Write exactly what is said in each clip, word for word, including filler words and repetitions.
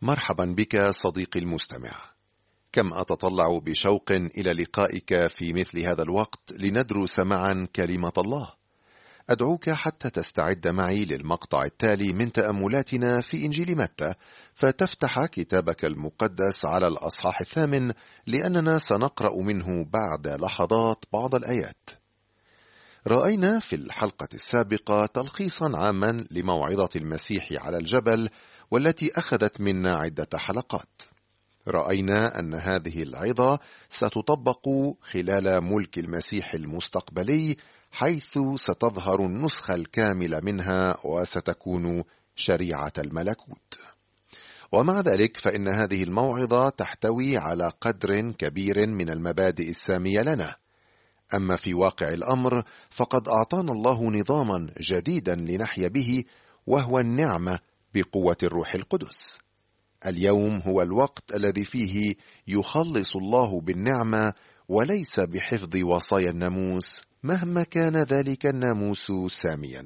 مرحبا بك صديقي المستمع. كم أتطلع بشوق إلى لقائك في مثل هذا الوقت لندرس معا كلمة الله. أدعوك حتى تستعد معي للمقطع التالي من تأملاتنا في إنجيل متى، فتفتح كتابك المقدس على الأصحاح الثامن، لأننا سنقرأ منه بعد لحظات بعض الآيات. رأينا في الحلقة السابقة تلخيصا عاما لموعظة المسيح على الجبل، والتي أخذت منا عدة حلقات. رأينا أن هذه العظة ستطبق خلال ملك المسيح المستقبلي، حيث ستظهر النسخة الكاملة منها وستكون شريعة الملكوت. ومع ذلك فإن هذه الموعظة تحتوي على قدر كبير من المبادئ السامية لنا. أما في واقع الأمر فقد أعطانا الله نظاما جديدا لنحيا به، وهو النعمة بقوة الروح القدس. اليوم هو الوقت الذي فيه يخلص الله بالنعمة وليس بحفظ وصايا الناموس، مهما كان ذلك الناموس ساميا.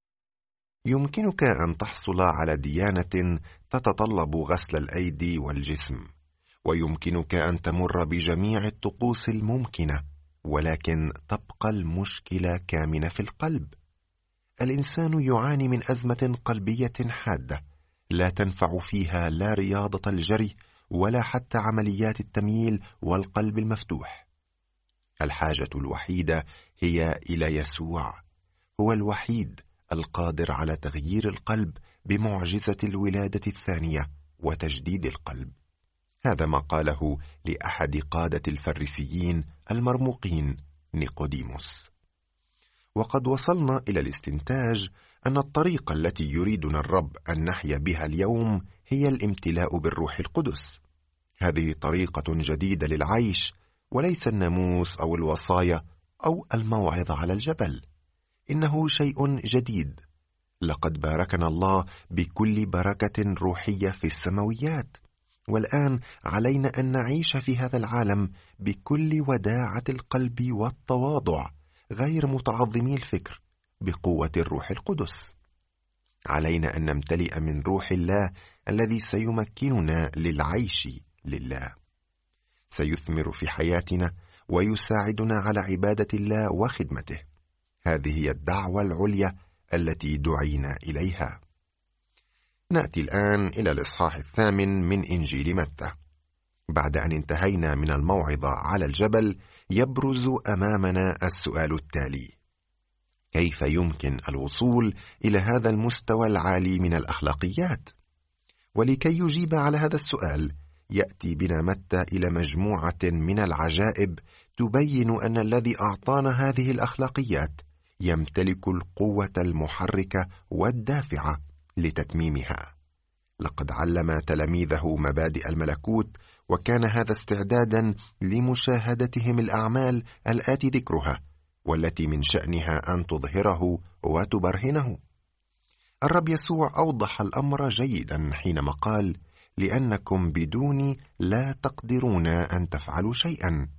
يمكنك أن تحصل على ديانة تتطلب غسل الأيدي والجسم، ويمكنك أن تمر بجميع الطقوس الممكنة، ولكن تبقى المشكلة كامنة في القلب. الإنسان يعاني من أزمة قلبية حادة لا تنفع فيها لا رياضة الجري ولا حتى عمليات التمييل والقلب المفتوح. الحاجة الوحيدة هي إلى يسوع. هو الوحيد القادر على تغيير القلب بمعجزة الولادة الثانية وتجديد القلب. هذا ما قاله لأحد قادة الفريسيين المرموقين نيقوديموس. وقد وصلنا إلى الاستنتاج أن الطريقة التي يريدنا الرب أن نحيا بها اليوم هي الامتلاء بالروح القدس. هذه طريقة جديدة للعيش، وليس الناموس أو الوصايا أو الموعظة على الجبل. إنه شيء جديد. لقد باركنا الله بكل بركة روحية في السماويات، والآن علينا أن نعيش في هذا العالم بكل وداعة القلب والتواضع، غير متعظمي الفكر، بقوة الروح القدس. علينا أن نمتلئ من روح الله الذي سيمكننا للعيش لله، سيثمر في حياتنا ويساعدنا على عبادة الله وخدمته. هذه هي الدعوة العليا التي دعينا إليها. نأتي الآن إلى الإصحاح الثامن من إنجيل متى. بعد أن انتهينا من الموعظة على الجبل، يبرز أمامنا السؤال التالي: كيف يمكن الوصول إلى هذا المستوى العالي من الأخلاقيات؟ ولكي يجيب على هذا السؤال، يأتي بنا متى إلى مجموعة من العجائب تبين أن الذي أعطانا هذه الأخلاقيات يمتلك القوة المحركة والدافعة لتتميمها. لقد علم تلاميذه مبادئ الملكوت، وكان هذا استعدادا لمشاهدتهم الأعمال الآتي ذكرها، والتي من شأنها أن تظهره وتبرهنه. الرب يسوع أوضح الأمر جيدا حينما قال: لأنكم بدوني لا تقدرون أن تفعلوا شيئا.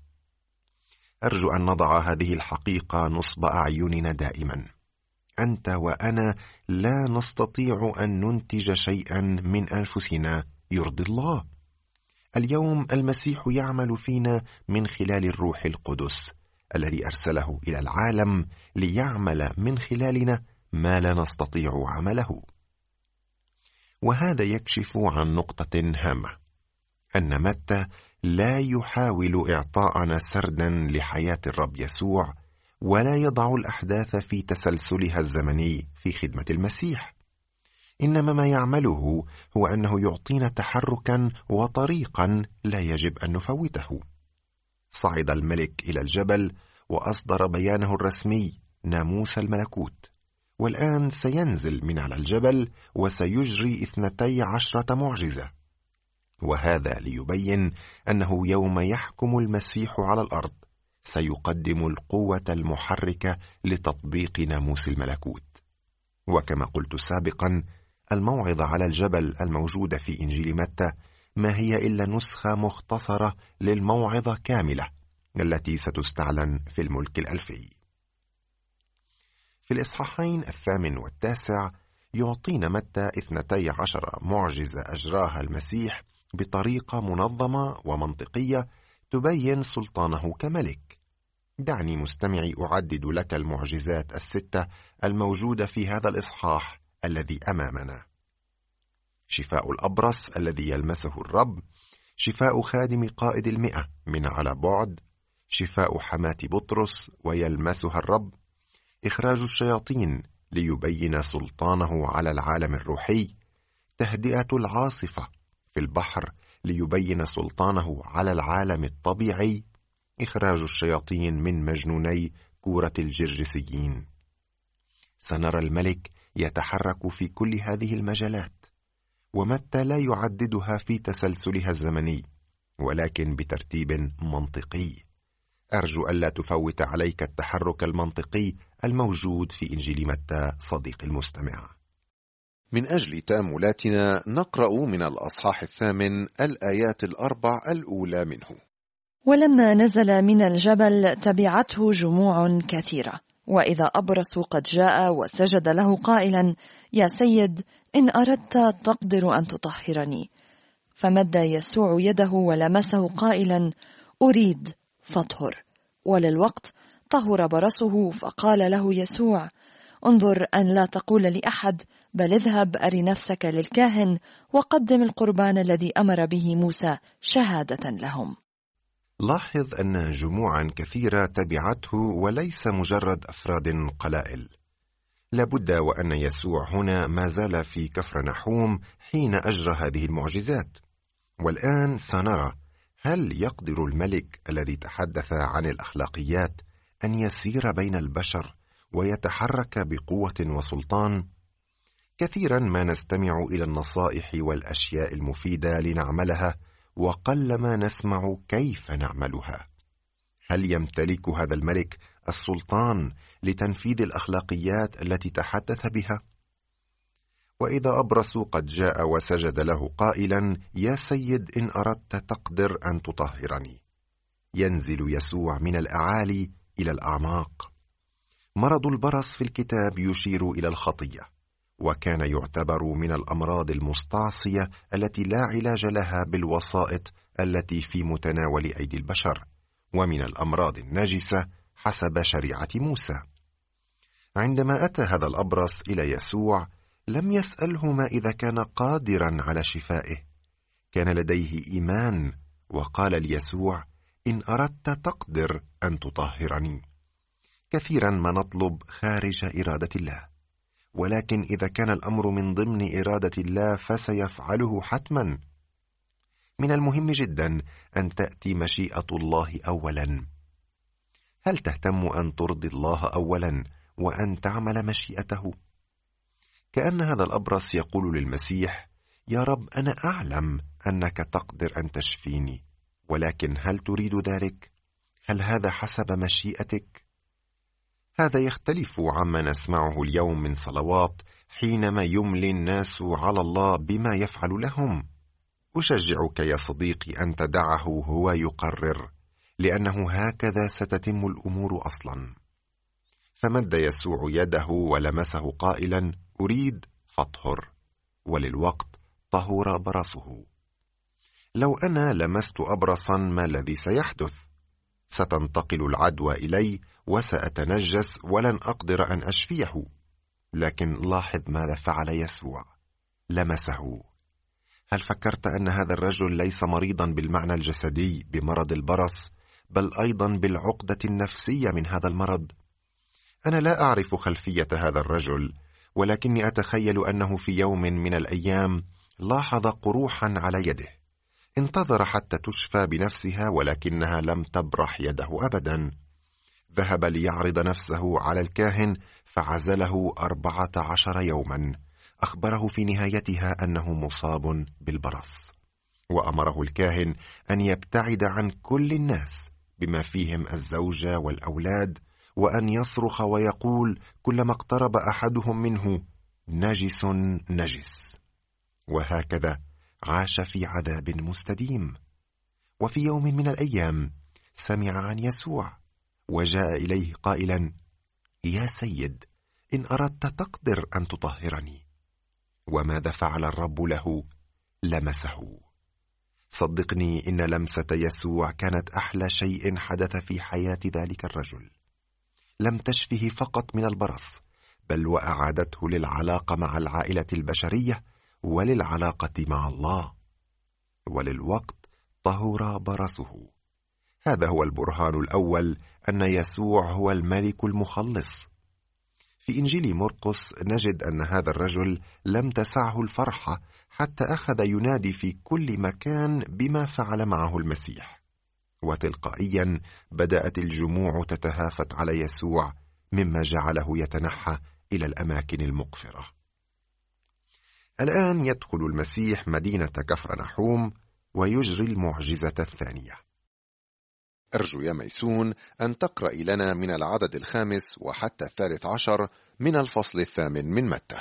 أرجو أن نضع هذه الحقيقة نصب أعيننا دائما. أنت وأنا لا نستطيع أن ننتج شيئا من أنفسنا يرضي الله. اليوم المسيح يعمل فينا من خلال الروح القدس الذي أرسله إلى العالم ليعمل من خلالنا ما لا نستطيع عمله. وهذا يكشف عن نقطة هامة، أن متى لا يحاول إعطاءنا سردا لحياة الرب يسوع، ولا يضع الأحداث في تسلسلها الزمني في خدمة المسيح. إنما ما يعمله هو أنه يعطينا تحركا وطريقا لا يجب أن نفوته. صعد الملك إلى الجبل وأصدر بيانه الرسمي ناموس الملكوت، والآن سينزل من على الجبل وسيجري اثنتي عشرة معجزة. وهذا ليبين أنه يوم يحكم المسيح على الأرض سيقدم القوة المحركة لتطبيق ناموس الملكوت. وكما قلت سابقا، الموعظة على الجبل الموجودة في إنجيل متى ما هي إلا نسخة مختصرة للموعظة كاملة التي ستستعلن في الملك الألفي. في الإصحاحين الثامن والتاسع يعطينا متى اثنتي عشر معجزة أجراها المسيح بطريقة منظمة ومنطقية تبين سلطانه كملك. دعني مستمعي أعدد لك المعجزات الستة الموجودة في هذا الإصحاح الذي أمامنا: شفاء الأبرص الذي يلمسه الرب، شفاء خادم قائد المئة من على بعد، شفاء حماة بطرس ويلمسها الرب، إخراج الشياطين ليبين سلطانه على العالم الروحي، تهدئة العاصفة في البحر ليبين سلطانه على العالم الطبيعي، إخراج الشياطين من مجنوني كورة الجرجسيين. سنرى الملك يتحرك في كل هذه المجالات، ومتى لا يعددها في تسلسلها الزمني ولكن بترتيب منطقي. أرجو ألا تفوت عليك التحرك المنطقي الموجود في إنجيل متى صديق المستمع. من أجل تأملاتنا نقرأ من الأصحاح الثامن الآيات الأربع الأولى منه. ولما نزل من الجبل تبعته جموع كثيرة، وإذا أبرص قد جاء وسجد له قائلا: يا سيد، إن أردت تقدر أن تطهرني. فمد يسوع يده ولمسه قائلا: أريد، فاطهر. وللوقت طهر برصه، فقال له يسوع: انظر أن لا تقول لأحد، بل اذهب أر نفسك للكاهن وقدم القربان الذي أمر به موسى شهادة لهم. لاحظ أن جموعا كثيرة تبعته وليس مجرد أفراد قلائل. لابد وأن يسوع هنا ما زال في كفرنحوم حين أجرى هذه المعجزات، والآن سنرى هل يقدر الملك الذي تحدث عن الأخلاقيات أن يسير بين البشر ويتحرك بقوة وسلطان. كثيرا ما نستمع إلى النصائح والأشياء المفيدة لنعملها، وقلما نسمع كيف نعملها. هل يمتلك هذا الملك السلطان لتنفيذ الأخلاقيات التي تحدث بها؟ وإذا أبرص قد جاء وسجد له قائلا: يا سيد، إن أردت تقدر أن تطهرني. ينزل يسوع من الأعالي إلى الأعماق. مرض البرص في الكتاب يشير إلى الخطية، وكان يعتبر من الأمراض المستعصية التي لا علاج لها بالوسائط التي في متناول أيدي البشر، ومن الأمراض النجسة حسب شريعة موسى. عندما أتى هذا الأبرص إلى يسوع لم يسأله ما إذا كان قادرا على شفائه، كان لديه إيمان وقال ليسوع: إن أردت تقدر أن تطهرني. كثيرا ما نطلب خارج إرادة الله، ولكن إذا كان الأمر من ضمن إرادة الله فسيفعله حتما. من المهم جدا أن تأتي مشيئة الله أولا. هل تهتم أن ترضي الله أولا وأن تعمل مشيئته؟ كأن هذا الأبرص يقول للمسيح: يا رب، أنا أعلم أنك تقدر أن تشفيني، ولكن هل تريد ذلك؟ هل هذا حسب مشيئتك؟ هذا يختلف عما نسمعه اليوم من صلوات حينما يملي الناس على الله بما يفعل لهم. أشجعك يا صديقي أن تدعه هو يقرر، لأنه هكذا ستتم الأمور أصلا. فمد يسوع يده ولمسه قائلا: أريد، فاطهر. وللوقت طهر برصه. لو أنا لمست أبرصا، ما الذي سيحدث؟ ستنتقل العدوى إلي وسأتنجس ولن أقدر أن أشفيه. لكن لاحظ ماذا فعل يسوع: لمسه. هل فكرت أن هذا الرجل ليس مريضا بالمعنى الجسدي بمرض البرص، بل أيضا بالعقدة النفسية من هذا المرض؟ أنا لا أعرف خلفية هذا الرجل، ولكني أتخيل أنه في يوم من الأيام لاحظ قروحا على يده. انتظر حتى تشفى بنفسها، ولكنها لم تبرح يده أبدا. ذهب ليعرض نفسه على الكاهن فعزله أربعة عشر يوما. أخبره في نهايتها أنه مصاب بالبرص، وأمره الكاهن أن يبتعد عن كل الناس بما فيهم الزوجة والأولاد، وأن يصرخ ويقول كلما اقترب أحدهم منه: نجس نجس. وهكذا عاش في عذاب مستديم. وفي يوم من الأيام سمع عن يسوع وجاء إليه قائلا: يا سيد، إن أردت تقدر أن تطهرني. وماذا فعل الرب له؟ لمسه. صدقني إن لمسة يسوع كانت أحلى شيء حدث في حياة ذلك الرجل. لم تشفه فقط من البرص، بل وأعادته للعلاقة مع العائلة البشرية وللعلاقة مع الله، وللوقت طهر برصه. هذا هو البرهان الأول أن يسوع هو الملك المخلص. في إنجيل مرقس نجد أن هذا الرجل لم تسعه الفرحة حتى أخذ ينادي في كل مكان بما فعل معه المسيح، وتلقائيا بدأت الجموع تتهافت على يسوع، مما جعله يتنحى إلى الأماكن المقفرة. الآن يدخل المسيح مدينة كفرنحوم ويجري المعجزة الثانية. أرجو يا ميسون أن تقرأ لنا من العدد الخامس وحتى الثالث عشر من الفصل الثامن من متى.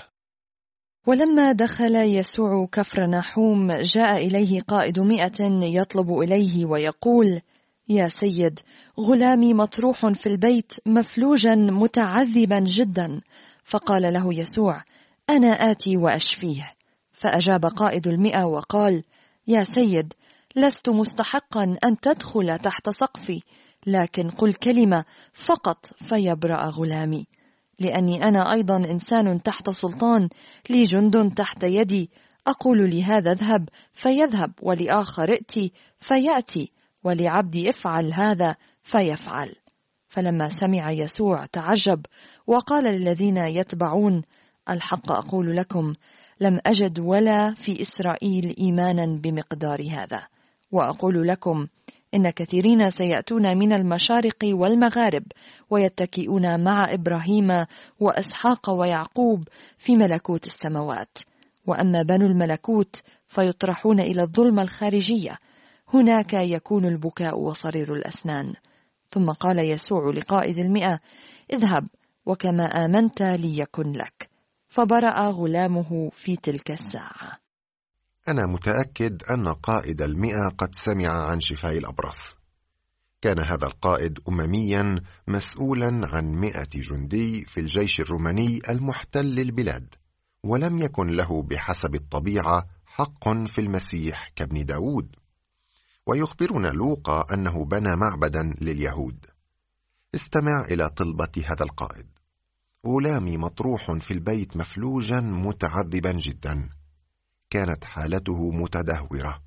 ولما دخل يسوع كفرنحوم جاء إليه قائد مئة يطلب إليه ويقول: يا سيد، غلامي مطروح في البيت مفلوجا متعذبا جدا. فقال له يسوع: أنا آتي وأشفيه. فأجاب قائد المئة وقال: يا سيد، لست مستحقا أن تدخل تحت سقفي، لكن قل كلمة فقط فيبرأ غلامي، لأني أنا أيضا إنسان تحت سلطان، لي جند تحت يدي، أقول لهذا اذهب فيذهب، ولآخر ائتي فيأتي، ولعبدي افعل هذا فيفعل. فلما سمع يسوع تعجب وقال للذين يتبعون: الحق أقول لكم، لم أجد ولا في إسرائيل إيمانا بمقدار هذا. وأقول لكم إن كثيرين سيأتون من المشارق والمغارب ويتكئون مع إبراهيم وإسحاق ويعقوب في ملكوت السماوات، وأما بنو الملكوت فيطرحون إلى الظلمة الخارجية، هناك يكون البكاء وصرير الأسنان. ثم قال يسوع لقائد المئة: اذهب وكما آمنت ليكن لك. فبرأ غلامه في تلك الساعة. أنا متأكد أن قائد المئة قد سمع عن شفاء الأبرص. كان هذا القائد أمميا مسؤولا عن مئة جندي في الجيش الروماني المحتل البلاد، ولم يكن له بحسب الطبيعة حق في المسيح كابن داود. ويخبرنا لوقا أنه بنى معبدا لليهود. استمع إلى طلبة هذا القائد: غلامي مطروح في البيت مفلوجا متعذبا جدا. كانت حالته متدهورة.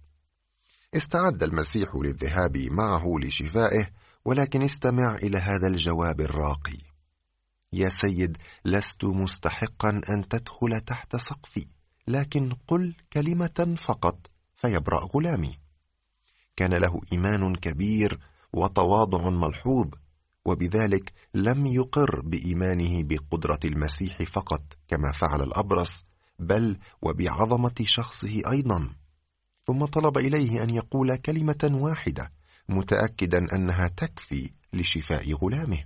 استعد المسيح للذهاب معه لشفائه، ولكن استمع إلى هذا الجواب الراقي: يا سيد، لست مستحقا أن تدخل تحت سقفي، لكن قل كلمة فقط فيبرأ غلامي. كان له إيمان كبير وتواضع ملحوظ، وبذلك لم يقر بإيمانه بقدرة المسيح فقط كما فعل الأبرص، بل وبعظمة شخصه أيضا. ثم طلب إليه أن يقول كلمة واحدة، متأكدا أنها تكفي لشفاء غلامه.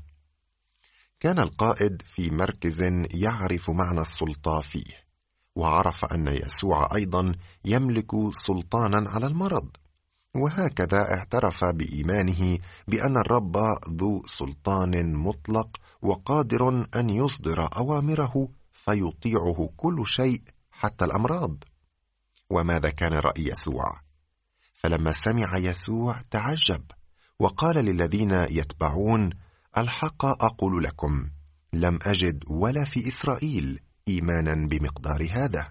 كان القائد في مركز يعرف معنى السلطة فيه، وعرف أن يسوع أيضا يملك سلطانا على المرض، وهكذا اعترف بإيمانه بأن الرب ذو سلطان مطلق وقادر أن يصدر أوامره فيطيعه كل شيء حتى الأمراض. وماذا كان رأي يسوع؟ فلما سمع يسوع تعجب وقال للذين يتبعون: الحق أقول لكم، لم أجد ولا في إسرائيل إيمانا بمقدار هذا.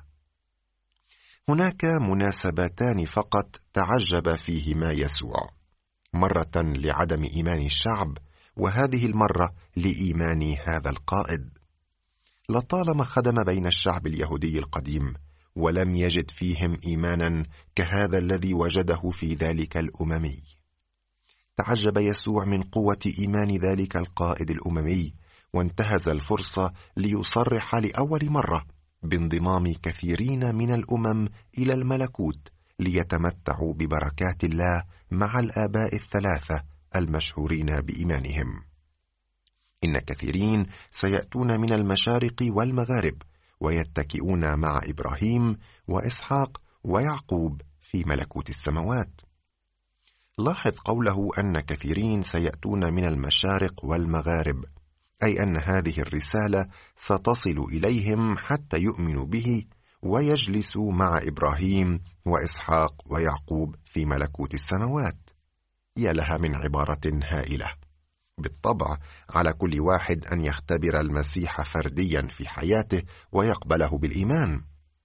هناك مناسبتان فقط تعجب فيهما يسوع، مرة لعدم إيمان الشعب، وهذه المرة لإيمان هذا القائد. لطالما خدم بين الشعب اليهودي القديم ولم يجد فيهم إيمانا كهذا الذي وجده في ذلك الأممي. تعجب يسوع من قوة إيمان ذلك القائد الأممي، وانتهز الفرصة ليصرح لأول مرة بانضمام كثيرين من الأمم إلى الملكوت ليتمتعوا ببركات الله مع الآباء الثلاثة المشهورين بإيمانهم. إن كثيرين سيأتون من المشارق والمغارب ويتكئون مع إبراهيم وإسحاق ويعقوب في ملكوت السماوات. لاحظ قوله أن كثيرين سيأتون من المشارق والمغارب، أي أن هذه الرسالة ستصل إليهم حتى يؤمنوا به، ويجلس مع إبراهيم وإسحاق ويعقوب في ملكوت السماوات. يا لها من عبارة هائلة! بالطبع على كل واحد أن يختبر المسيح فرديا في حياته ويقبله بالإيمان.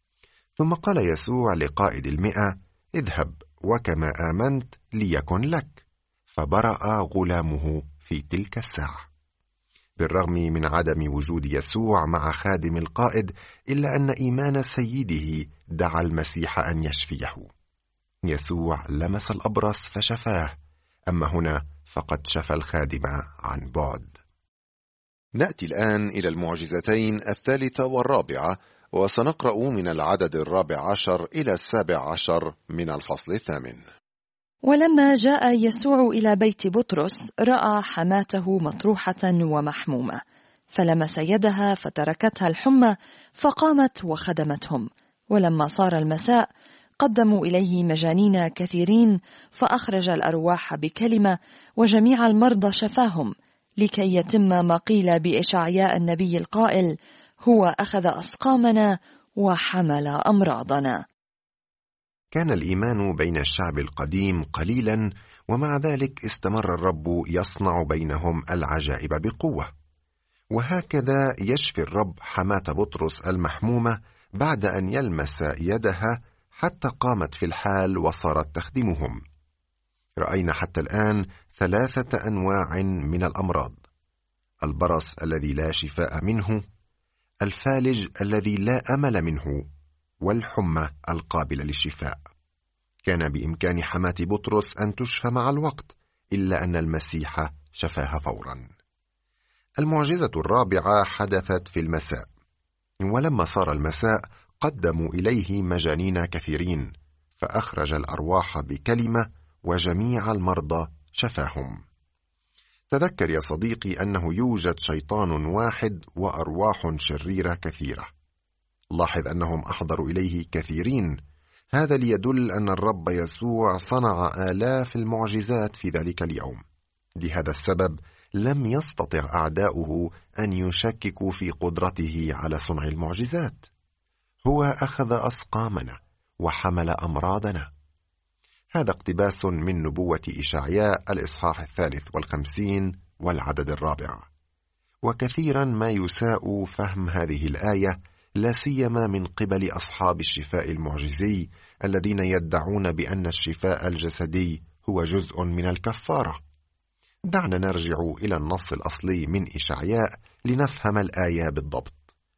ثم قال يسوع لقائد المئة: اذهب وكما آمنت ليكن لك، فبرأ غلامه في تلك الساعة. بالرغم من عدم وجود يسوع مع خادم القائد، إلا أن إيمان سيده دعا المسيح أن يشفيه. يسوع لمس الأبرص فشفاه، أما هنا فقد شفى الخادم عن بعد. نأتي الآن إلى المعجزتين الثالثة والرابعة، وسنقرأ من العدد الرابع عشر إلى السابع عشر من الفصل الثامن. ولما جاء يسوع إلى بيت بطرس رأى حماته مطروحة ومحمومة، فلمس يدها فتركتها الحمى، فقامت وخدمتهم. ولما صار المساء قدموا إليه مجانين كثيرين، فأخرج الأرواح بكلمة، وجميع المرضى شفاهم، لكي يتم ما قيل بإشعياء النبي القائل: هو أخذ أسقامنا وحمل أمراضنا. كان الإيمان بين الشعب القديم قليلا، ومع ذلك استمر الرب يصنع بينهم العجائب بقوة. وهكذا يشفي الرب حماة بطرس المحمومة بعد أن يلمس يدها حتى قامت في الحال وصارت تخدمهم. رأينا حتى الآن ثلاثة أنواع من الأمراض: البرص الذي لا شفاء منه، الفالج الذي لا أمل منه، والحمى القابلة للشفاء. كان بإمكان حماة بطرس أن تشفى مع الوقت، إلا أن المسيح شفاها فورا. المعجزة الرابعة حدثت في المساء. ولما صار المساء قدموا إليه مجانين كثيرين، فأخرج الأرواح بكلمة، وجميع المرضى شفاهم. تذكر يا صديقي أنه يوجد شيطان واحد وأرواح شريرة كثيرة. لاحظ أنهم أحضروا إليه كثيرين، هذا ليدل أن الرب يسوع صنع آلاف المعجزات في ذلك اليوم. لهذا السبب لم يستطع أعداؤه أن يشككوا في قدرته على صنع المعجزات. هو أخذ أسقامنا وحمل أمراضنا. هذا اقتباس من نبوة إشعياء الإصحاح الثالث والخمسين والعدد الرابع. وكثيرا ما يساء فهم هذه الآية، لا سيما من قبل أصحاب الشفاء المعجزي الذين يدعون بأن الشفاء الجسدي هو جزء من الكفارة. دعنا نرجع إلى النص الأصلي من إشعياء لنفهم الآية بالضبط.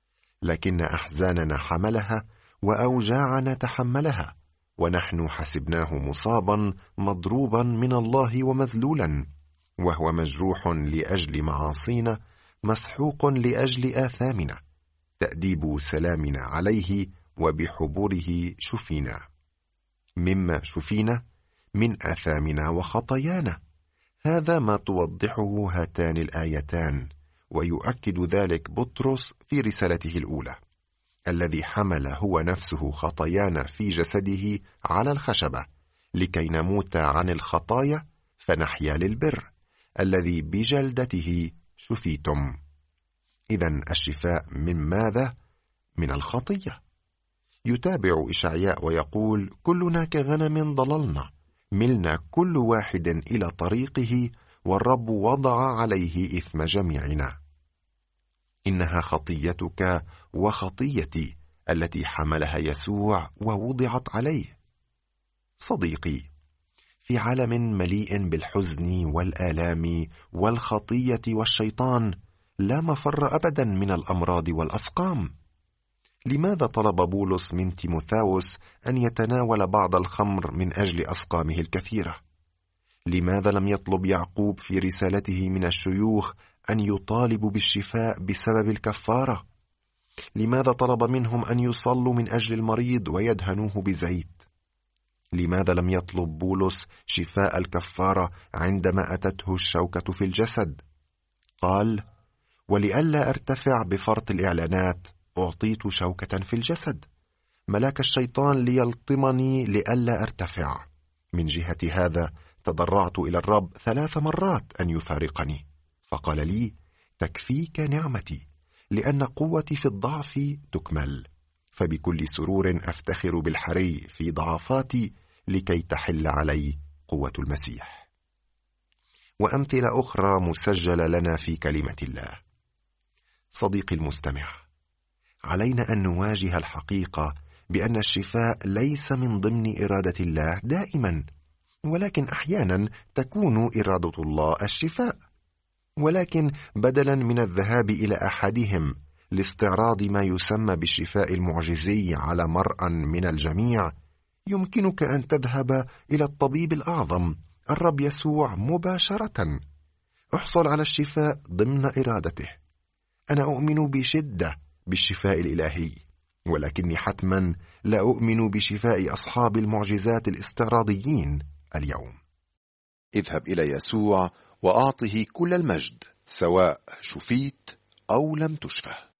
لكن أحزاننا حملها وأوجاعنا تحملها، ونحن حسبناه مصابا مضروبا من الله ومذلولا، وهو مجروح لأجل معاصينا، مسحوق لأجل آثامنا، تأديب سلامنا عليه، وبحبوره شفينا. مما شفينا؟ من آثامنا وخطايانا. هذا ما توضحه هاتان الآيتان، ويؤكد ذلك بطرس في رسالته الأولى: الذي حمل هو نفسه خطايانا في جسده على الخشبة، لكي نموت عن الخطايا فنحيا للبر، الذي بجلدته شفيتم. إذن الشفاء من ماذا؟ من الخطية. يتابع إشعياء ويقول: كلنا كغنم ضللنا، ملنا كل واحد إلى طريقه، والرب وضع عليه إثم جميعنا. إنها خطيتك وخطيتي التي حملها يسوع ووضعت عليه. صديقي، في عالم مليء بالحزن والآلام والخطية والشيطان، لا مفر أبدا من الأمراض والأسقام. لماذا طلب بولس من تيموثاوس أن يتناول بعض الخمر من أجل أسقامه الكثيرة؟ لماذا لم يطلب يعقوب في رسالته من الشيوخ أن يطالبوا بالشفاء بسبب الكفارة؟ لماذا طلب منهم أن يصلوا من أجل المريض ويدهنوه بزيت؟ لماذا لم يطلب بولس شفاء الكفارة عندما أتته الشوكة في الجسد؟ قال: ولئلا أرتفع بفرط الإعلانات أعطيت شوكة في الجسد، ملاك الشيطان ليلطمني لئلا أرتفع. من جهة هذا تضرعت إلى الرب ثلاث مرات أن يفارقني، فقال لي: تكفيك نعمتي، لأن قوتي في الضعف تكمل. فبكل سرور أفتخر بالحري في ضعفاتي لكي تحل علي قوة المسيح. وأمثلة أخرى مسجلة لنا في كلمة الله. صديقي المستمع، علينا أن نواجه الحقيقة بأن الشفاء ليس من ضمن إرادة الله دائما، ولكن أحيانا تكون إرادة الله الشفاء. ولكن بدلا من الذهاب إلى أحدهم لاستعراض ما يسمى بالشفاء المعجزي على مرأى من الجميع، يمكنك أن تذهب إلى الطبيب الأعظم الرب يسوع مباشرة. احصل على الشفاء ضمن إرادته. أنا أؤمن بشدة بالشفاء الإلهي، ولكني حتما لا أؤمن بشفاء أصحاب المعجزات الاستعراضيين اليوم. اذهب إلى يسوع وأعطه كل المجد، سواء شفيت أو لم تشفى.